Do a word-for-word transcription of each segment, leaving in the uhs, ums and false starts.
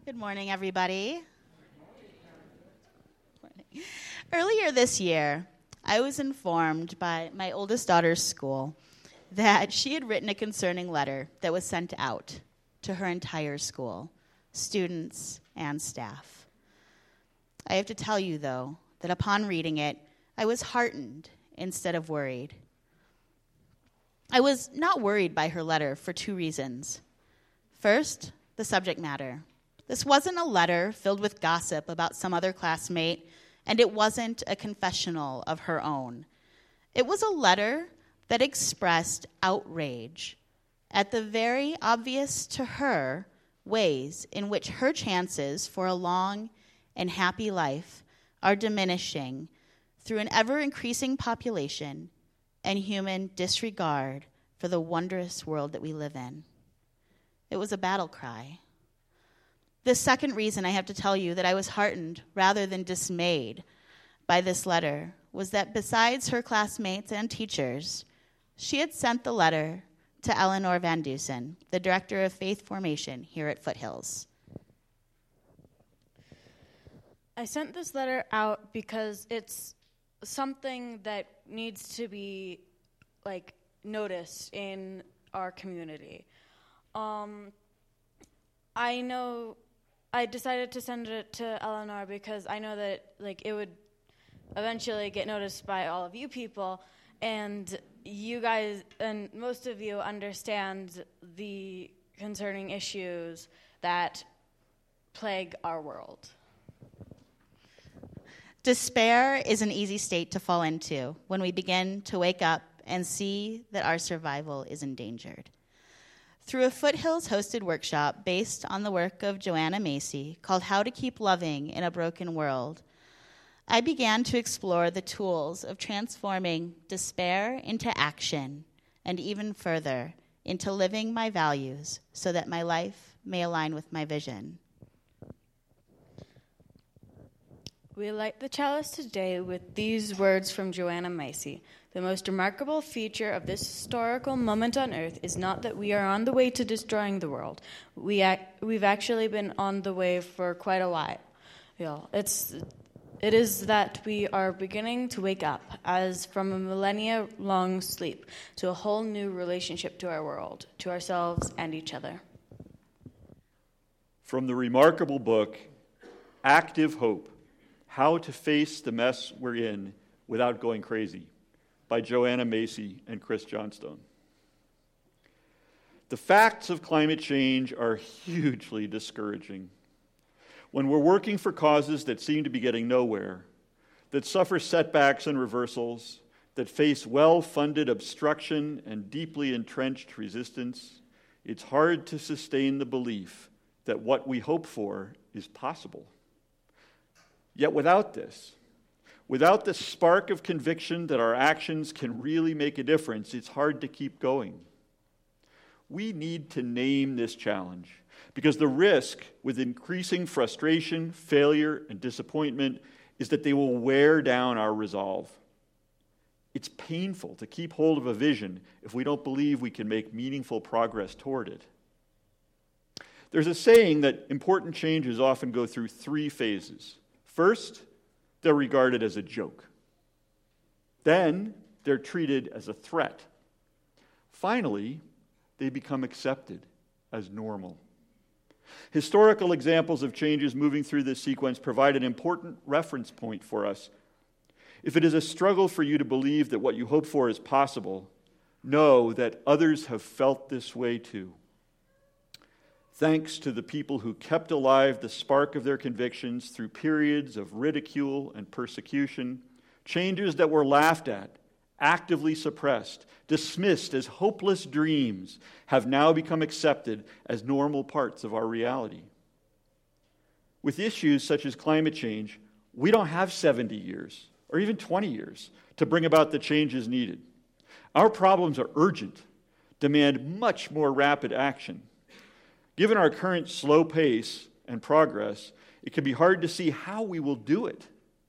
Good morning, everybody. Earlier this year, I was informed by my oldest daughter's school that she had written a concerning letter that was sent out to her entire school, students and staff. I have to tell you, though, that upon reading it, I was heartened instead of worried. I was not worried by her letter for two reasons. First, the subject matter. This wasn't a letter filled with gossip about some other classmate, and it wasn't a confessional of her own. It was a letter that expressed outrage at the very obvious to her ways in which her chances for a long and happy life are diminishing through an ever-increasing population and human disregard for the wondrous world that we live in. It was a battle cry. The second reason I have to tell you that I was heartened rather than dismayed by this letter was that besides her classmates and teachers, she had sent the letter to Eleanor Van Dusen, the director of faith formation here at Foothills. I sent this letter out because it's something that needs to be like noticed in our community. Um, I know I decided to send it to Eleanor because I know that like it would eventually get noticed by all of you people, and you guys and most of you understand the concerning issues that plague our world. Despair is an easy state to fall into when we begin to wake up and see that our survival is endangered. Through a Foothills-hosted workshop based on the work of Joanna Macy called How to Keep Loving in a Broken World, I began to explore the tools of transforming despair into action and even further into living my values so that my life may align with my vision. We light the chalice today with these words from Joanna Macy. The most remarkable feature of this historical moment on Earth is not that we are on the way to destroying the world. We ac- we've actually been on the way for quite a while. You know, it's it is that we are beginning to wake up, as from a millennia-long sleep, to a whole new relationship to our world, to ourselves and each other. From the remarkable book, Active Hope, How to Face the Mess We're In Without Going Crazy, by Joanna Macy and Chris Johnstone. The facts of climate change are hugely discouraging. When we're working for causes that seem to be getting nowhere, that suffer setbacks and reversals, that face well-funded obstruction and deeply entrenched resistance, it's hard to sustain the belief that what we hope for is possible. Yet without this, without the spark of conviction that our actions can really make a difference, it's hard to keep going. We need to name this challenge because the risk with increasing frustration, failure, and disappointment is that they will wear down our resolve. It's painful to keep hold of a vision if we don't believe we can make meaningful progress toward it. There's a saying that important changes often go through three phases. First, they're regarded as a joke. Then, they're treated as a threat. Finally, they become accepted as normal. Historical examples of changes moving through this sequence provide an important reference point for us. If it is a struggle for you to believe that what you hope for is possible, know that others have felt this way too. Thanks to the people who kept alive the spark of their convictions through periods of ridicule and persecution, changes that were laughed at, actively suppressed, dismissed as hopeless dreams, have now become accepted as normal parts of our reality. With issues such as climate change, we don't have seventy years or even twenty years to bring about the changes needed. Our problems are urgent, demand much more rapid action. Given our current slow pace and progress, it can be hard to see how we will do it.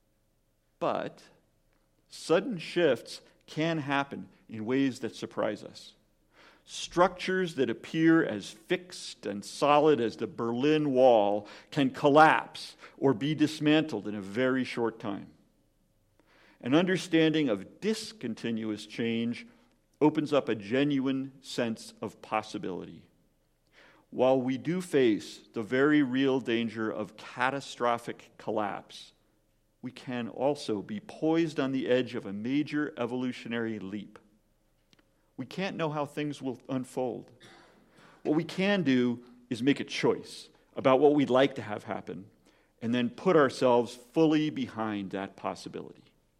But sudden shifts can happen in ways that surprise us. Structures that appear as fixed and solid as the Berlin Wall can collapse or be dismantled in a very short time. An understanding of discontinuous change opens up a genuine sense of possibility. While we do face the very real danger of catastrophic collapse, we can also be poised on the edge of a major evolutionary leap. We can't know how things will unfold. What we can do is make a choice about what we'd like to have happen and then put ourselves fully behind that possibility.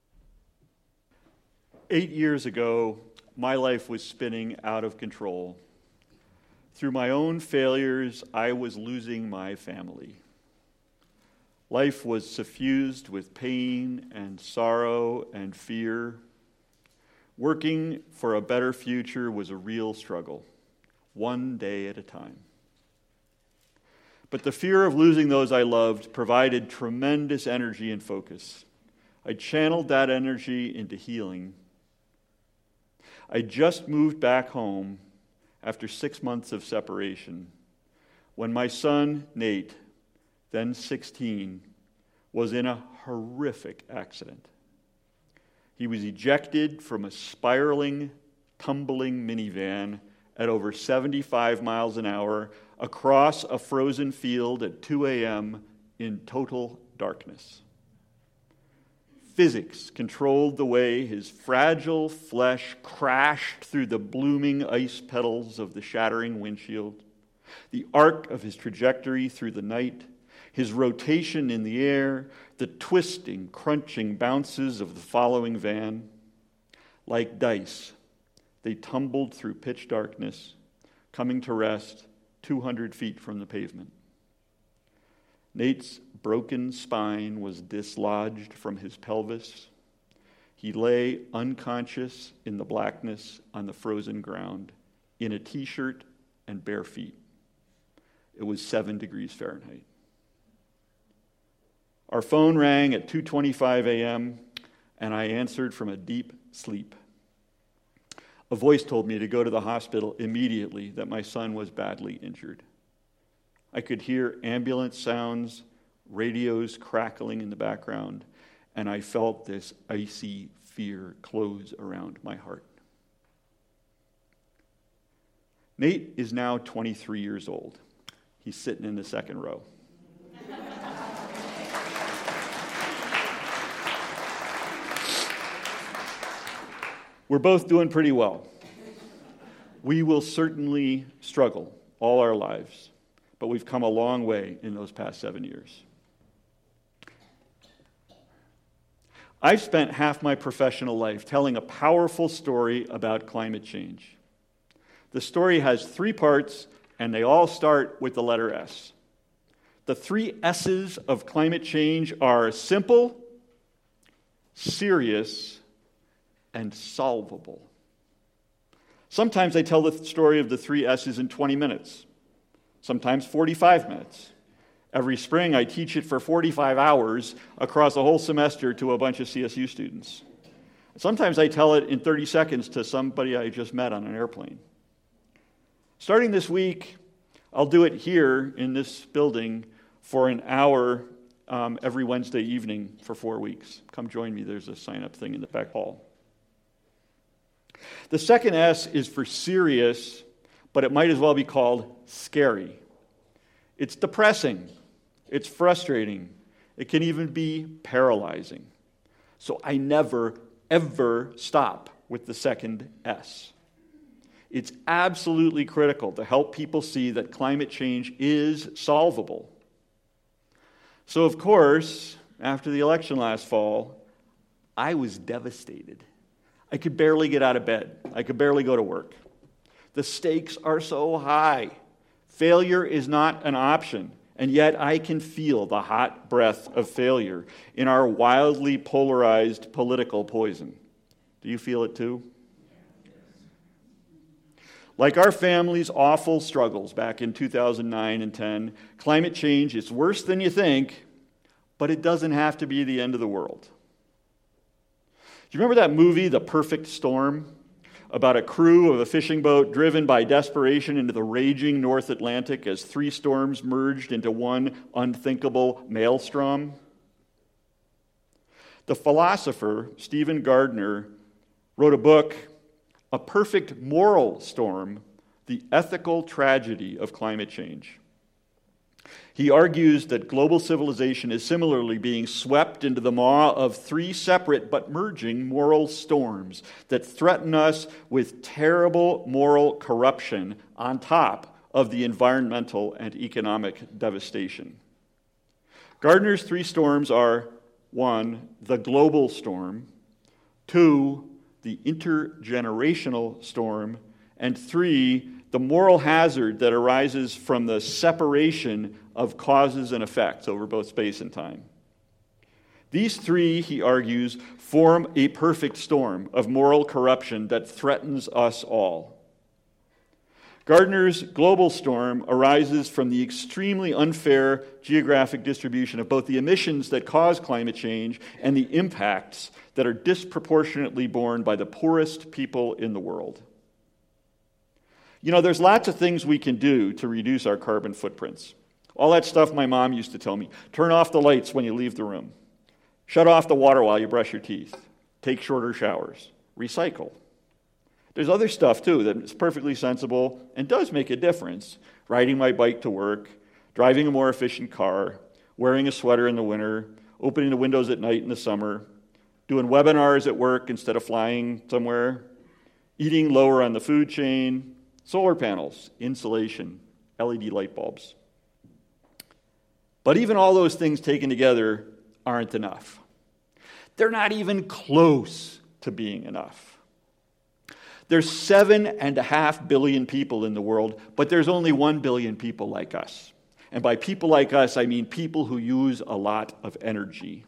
Eight years ago, my life was spinning out of control. Through my own failures, I was losing my family. Life was suffused with pain and sorrow and fear. Working for a better future was a real struggle, one day at a time. But the fear of losing those I loved provided tremendous energy and focus. I channeled that energy into healing. I just moved back home after six months of separation when my son, Nate, then sixteen, was in a horrific accident. He was ejected from a spiraling, tumbling minivan at over seventy-five miles an hour across a frozen field at two a.m. in total darkness. Physics controlled the way his fragile flesh crashed through the blooming ice petals of the shattering windshield, the arc of his trajectory through the night, his rotation in the air, the twisting, crunching bounces of the following van. Like dice, they tumbled through pitch darkness, coming to rest two hundred feet from the pavement. Nate's broken spine was dislodged from his pelvis. He lay unconscious in the blackness on the frozen ground, in a t-shirt and bare feet. It was seven degrees Fahrenheit. Our phone rang at two twenty-five a.m., and I answered from a deep sleep. A voice told me to go to the hospital immediately, that my son was badly injured. I could hear ambulance sounds, radios crackling in the background, and I felt this icy fear close around my heart. Nate is now twenty-three years old. He's sitting in the second row. We're both doing pretty well. We will certainly struggle all our lives, but we've come a long way in those past seven years. I've spent half my professional life telling a powerful story about climate change. The story has three parts, and they all start with the letter S. The three S's of climate change are simple, serious, and solvable. Sometimes I tell the story of the three S's in twenty minutes, sometimes forty-five minutes. Every spring, I teach it for forty-five hours across a whole semester to a bunch of C S U students. Sometimes I tell it in thirty seconds to somebody I just met on an airplane. Starting this week, I'll do it here in this building for an hour um, every Wednesday evening for four weeks. Come join me. There's a sign-up thing in the back hall. The second S is for serious, but it might as well be called scary. It's depressing. It's frustrating. It can even be paralyzing. So I never, ever stop with the second S. It's absolutely critical to help people see that climate change is solvable. So, of course, after the election last fall, I was devastated. I could barely get out of bed. I could barely go to work. The stakes are so high. Failure is not an option, and yet I can feel the hot breath of failure in our wildly polarized political poison. Do you feel it too? Like our family's awful struggles back in two thousand nine and ten, climate change is worse than you think, but it doesn't have to be the end of the world. Do you remember that movie, The Perfect Storm? about a crew of a fishing boat driven by desperation into the raging North Atlantic as three storms merged into one unthinkable maelstrom? The philosopher Stephen Gardner wrote a book, A Perfect Moral Storm, The Ethical Tragedy of Climate Change. He argues that global civilization is similarly being swept into the maw of three separate but merging moral storms that threaten us with terrible moral corruption on top of the environmental and economic devastation. Gardner's three storms are: one, the global storm; two, the intergenerational storm; and three, the moral hazard that arises from the separation of causes and effects over both space and time. These three, he argues, form a perfect storm of moral corruption that threatens us all. Gardner's global storm arises from the extremely unfair geographic distribution of both the emissions that cause climate change and the impacts that are disproportionately borne by the poorest people in the world. You know, there's lots of things we can do to reduce our carbon footprints. All that stuff my mom used to tell me. Turn off the lights when you leave the room. Shut off the water while you brush your teeth. Take shorter showers. Recycle. There's other stuff, too, that is perfectly sensible and does make a difference. Riding my bike to work, driving a more efficient car, wearing a sweater in the winter, opening the windows at night in the summer, doing webinars at work instead of flying somewhere, eating lower on the food chain, solar panels, insulation, L E D light bulbs. But even all those things taken together aren't enough. They're not even close to being enough. There's seven and a half billion people in the world, but there's only one billion people like us. And by people like us, I mean people who use a lot of energy.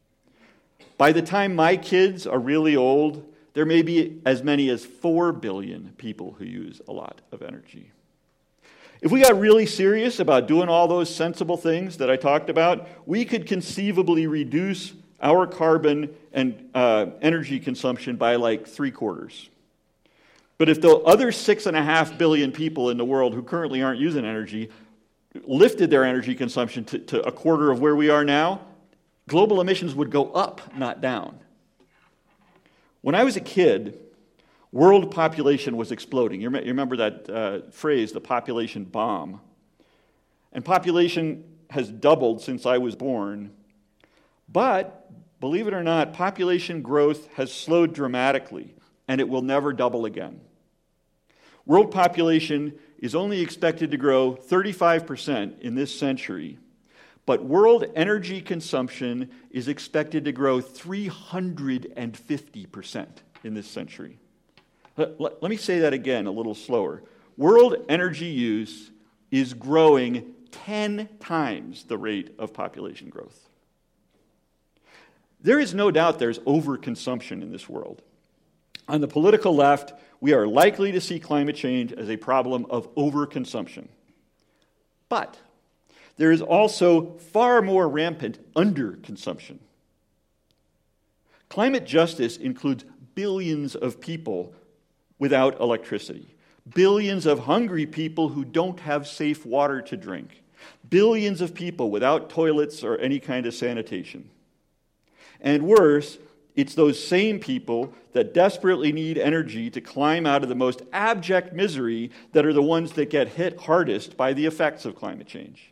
By the time my kids are really old, there may be as many as four billion people who use a lot of energy. If we got really serious about doing all those sensible things that I talked about, we could conceivably reduce our carbon and uh, energy consumption by like three quarters. But if the other six and a half billion people in the world who currently aren't using energy lifted their energy consumption to, to a quarter of where we are now, global emissions would go up, not down. When I was a kid, world population was exploding. You remember that uh, phrase, the population bomb. And population has doubled since I was born. But, believe it or not, population growth has slowed dramatically, and it will never double again. World population is only expected to grow thirty-five percent in this century, but world energy consumption is expected to grow three hundred fifty percent in this century. Let, let, let me say that again a little slower. World energy use is growing ten times the rate of population growth. There is no doubt there's overconsumption in this world. On the political left, we are likely to see climate change as a problem of overconsumption. But there is also far more rampant underconsumption. Climate justice includes billions of people without electricity, billions of hungry people who don't have safe water to drink, billions of people without toilets or any kind of sanitation. And worse, it's those same people that desperately need energy to climb out of the most abject misery that are the ones that get hit hardest by the effects of climate change.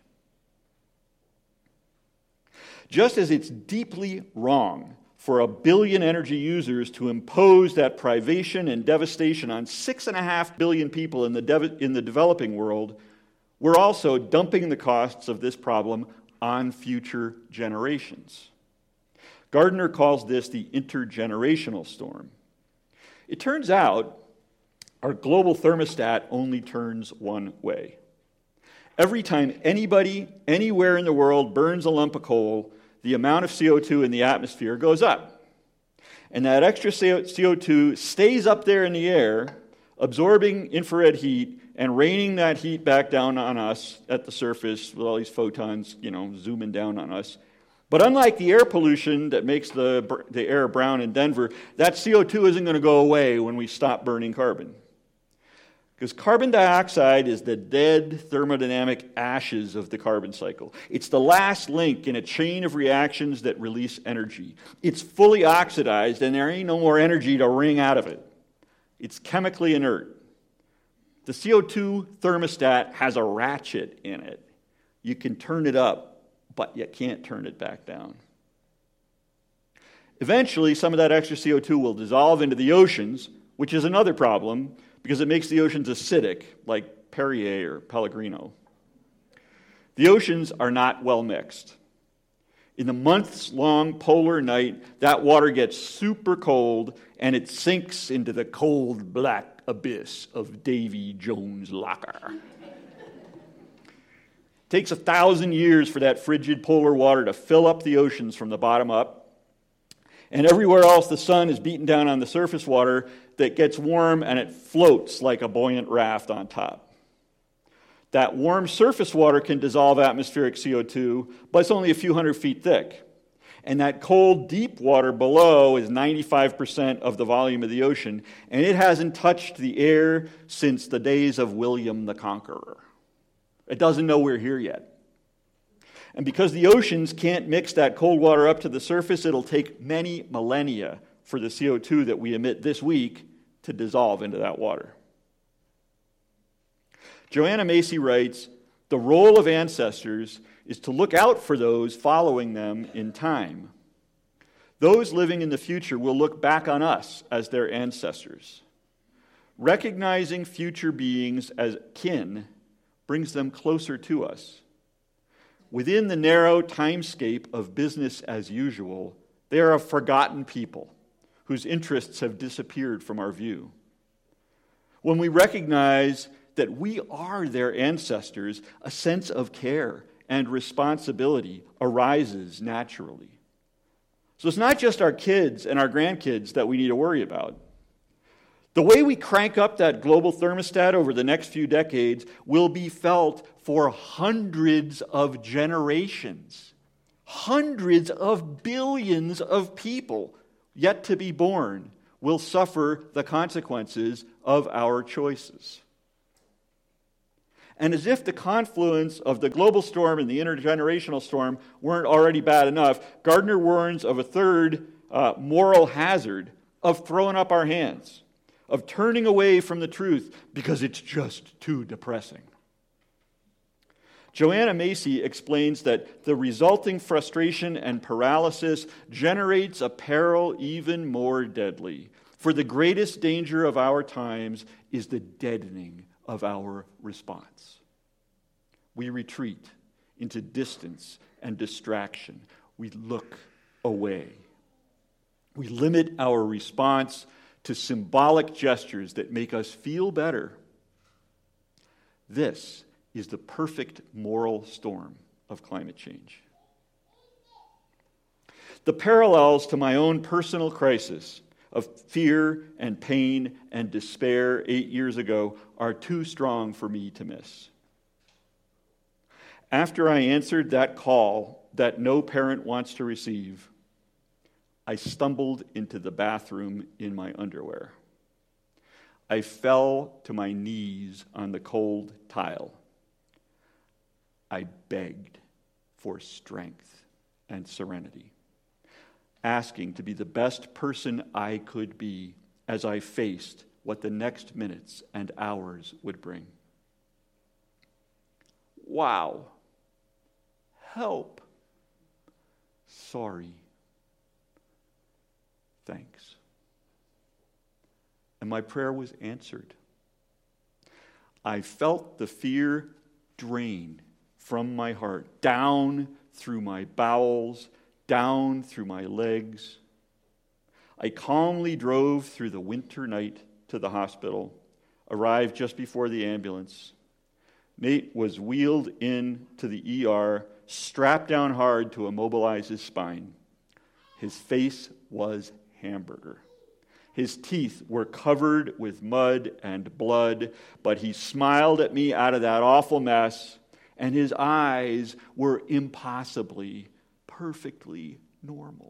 Just as it's deeply wrong for a billion energy users to impose that privation and devastation on six and a half billion people in the, dev- in the developing world, we're also dumping the costs of this problem on future generations. Gardner calls this the intergenerational storm. It turns out our global thermostat only turns one way. Every time anybody, anywhere in the world burns a lump of coal, the amount of C O two in the atmosphere goes up. And that extra C O two stays up there in the air, absorbing infrared heat and raining that heat back down on us at the surface with all these photons, you know, zooming down on us. But unlike the air pollution that makes the, the air brown in Denver, that C O two isn't going to go away when we stop burning carbon. Because carbon dioxide is the dead thermodynamic ashes of the carbon cycle. It's the last link in a chain of reactions that release energy. It's fully oxidized, and there ain't no more energy to wring out of it. It's chemically inert. The C O two thermostat has a ratchet in it. You can turn it up, but you can't turn it back down. Eventually, some of that extra C O two will dissolve into the oceans, which is another problem, because it makes the oceans acidic, like Perrier or Pellegrino. The oceans are not well mixed. In the months-long polar night, that water gets super cold, and it sinks into the cold, black abyss of Davy Jones' locker. It takes a thousand years for that frigid polar water to fill up the oceans from the bottom up, and everywhere else the sun is beaten down on the surface water that gets warm and it floats like a buoyant raft on top. That warm surface water can dissolve atmospheric C O two, but it's only a few hundred feet thick. And that cold, deep water below is ninety-five percent of the volume of the ocean, and it hasn't touched the air since the days of William the Conqueror. It doesn't know we're here yet. And because the oceans can't mix that cold water up to the surface, it'll take many millennia for the C O two that we emit this week to dissolve into that water. Joanna Macy writes, "The role of ancestors is to look out for those following them in time. Those living in the future will look back on us as their ancestors. Recognizing future beings as kin brings them closer to us. Within the narrow timescape of business as usual, they are a forgotten people whose interests have disappeared from our view. When we recognize that we are their ancestors, a sense of care and responsibility arises naturally. So it's not just our kids and our grandkids that we need to worry about. The way we crank up that global thermostat over the next few decades will be felt for hundreds of generations. Hundreds of billions of people yet to be born will suffer the consequences of our choices. And as if the confluence of the global storm and the intergenerational storm weren't already bad enough, Gardner warns of a third uh, moral hazard of throwing up our hands, of turning away from the truth because it's just too depressing. Joanna Macy explains that the resulting frustration and paralysis generates a peril even more deadly. For the greatest danger of our times is the deadening of our response. We retreat into distance and distraction. We look away. We limit our response to symbolic gestures that make us feel better. This is the perfect moral storm of climate change. The parallels to my own personal crisis of fear and pain and despair eight years ago are too strong for me to miss. After I answered that call that no parent wants to receive, I stumbled into the bathroom in my underwear. I fell to my knees on the cold tile. I begged for strength and serenity, asking to be the best person I could be as I faced what the next minutes and hours would bring. Wow. Help. Sorry. Thanks. And my prayer was answered. I felt the fear drain from my heart, down through my bowels, down through my legs. I calmly drove through the winter night to the hospital, arrived just before the ambulance. Nate was wheeled into the E R, strapped down hard to immobilize his spine. His face was hamburger. His teeth were covered with mud and blood, but he smiled at me out of that awful mess, and his eyes were impossibly perfectly normal.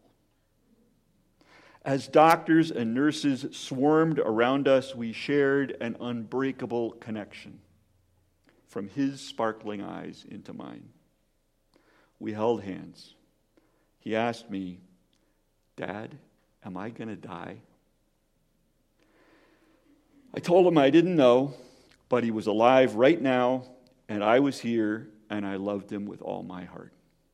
As doctors and nurses swarmed around us, we shared an unbreakable connection from his sparkling eyes into mine. We held hands. He asked me, "Dad, am I going to die?" I told him I didn't know, but he was alive right now, and I was here, and I loved him with all my heart.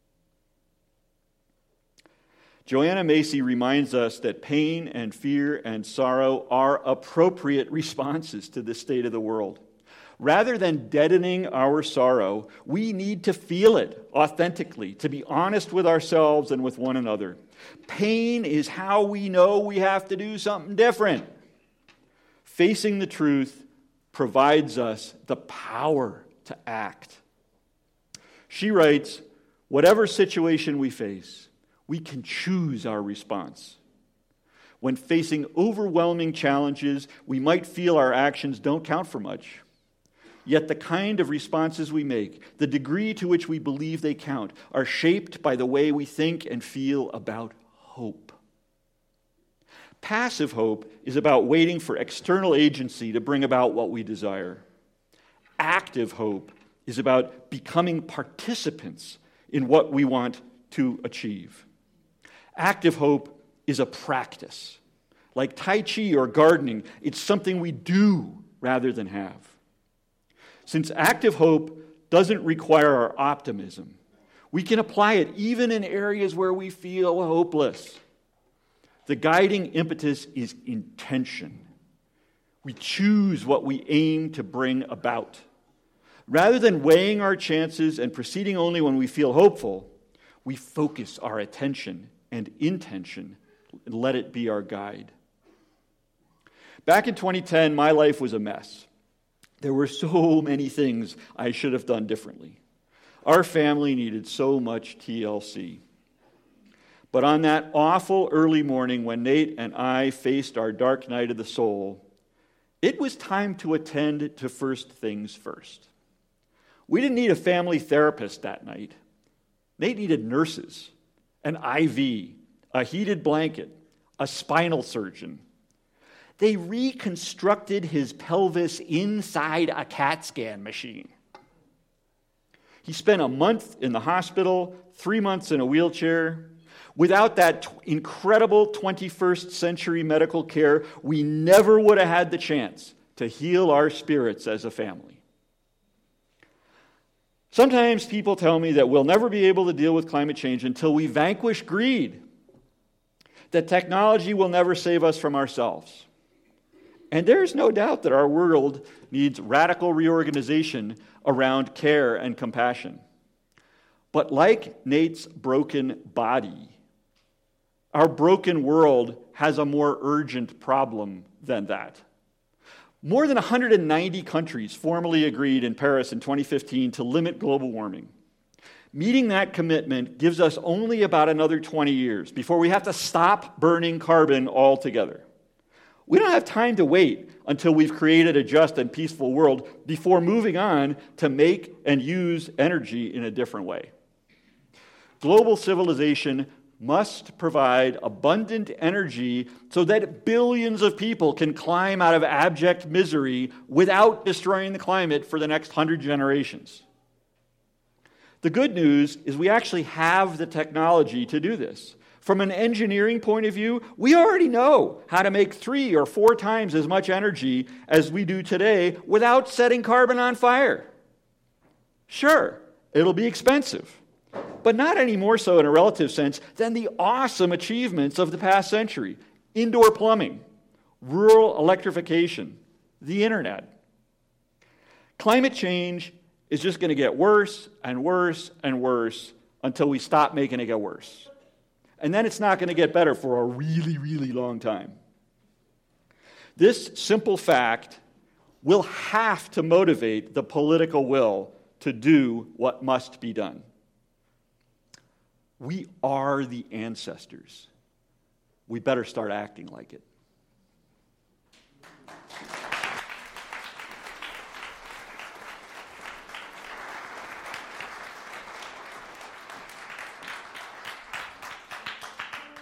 Joanna Macy reminds us that pain and fear and sorrow are appropriate responses to the state of the world. Rather than deadening our sorrow, we need to feel it authentically, to be honest with ourselves and with one another. Pain is how we know we have to do something different. Facing the truth provides us the power to act. She writes, "Whatever situation we face, we can choose our response. When facing overwhelming challenges, we might feel our actions don't count for much. Yet the kind of responses we make, the degree to which we believe they count, are shaped by the way we think and feel about hope." Passive hope is about waiting for external agency to bring about what we desire. Active hope is about becoming participants in what we want to achieve. Active hope is a practice. Like Tai Chi or gardening, it's something we do rather than have. Since active hope doesn't require our optimism, we can apply it even in areas where we feel hopeless. The guiding impetus is intention. We choose what we aim to bring about. Rather than weighing our chances and proceeding only when we feel hopeful, we focus our attention and intention and let it be our guide. Back in twenty ten, my life was a mess. There were so many things I should have done differently. Our family needed so much T L C. But on that awful early morning when Nate and I faced our dark night of the soul, it was time to attend to first things first. We didn't need a family therapist that night. Nate needed nurses, an I V, a heated blanket, a spinal surgeon. They reconstructed his pelvis inside a CAT scan machine. He spent a month in the hospital, three months in a wheelchair. Without that t- incredible twenty-first century medical care, we never would have had the chance to heal our spirits as a family. Sometimes people tell me that we'll never be able to deal with climate change until we vanquish greed, that technology will never save us from ourselves. And there's no doubt that our world needs radical reorganization around care and compassion. But like Nate's broken body, our broken world has a more urgent problem than that. More than one hundred ninety countries formally agreed in Paris in twenty fifteen to limit global warming. Meeting that commitment gives us only about another twenty years before we have to stop burning carbon altogether. We don't have time to wait until we've created a just and peaceful world before moving on to make and use energy in a different way. Global civilization must provide abundant energy so that billions of people can climb out of abject misery without destroying the climate for the next hundred generations. The good news is we actually have the technology to do this. From an engineering point of view, we already know how to make three or four times as much energy as we do today without setting carbon on fire. Sure, it'll be expensive, but not any more so in a relative sense than the awesome achievements of the past century. Indoor plumbing, rural electrification, the internet. Climate change is just going to get worse and worse and worse until we stop making it get worse. And then it's not going to get better for a really, really long time. This simple fact will have to motivate the political will to do what must be done. We are the ancestors. We better start acting like it.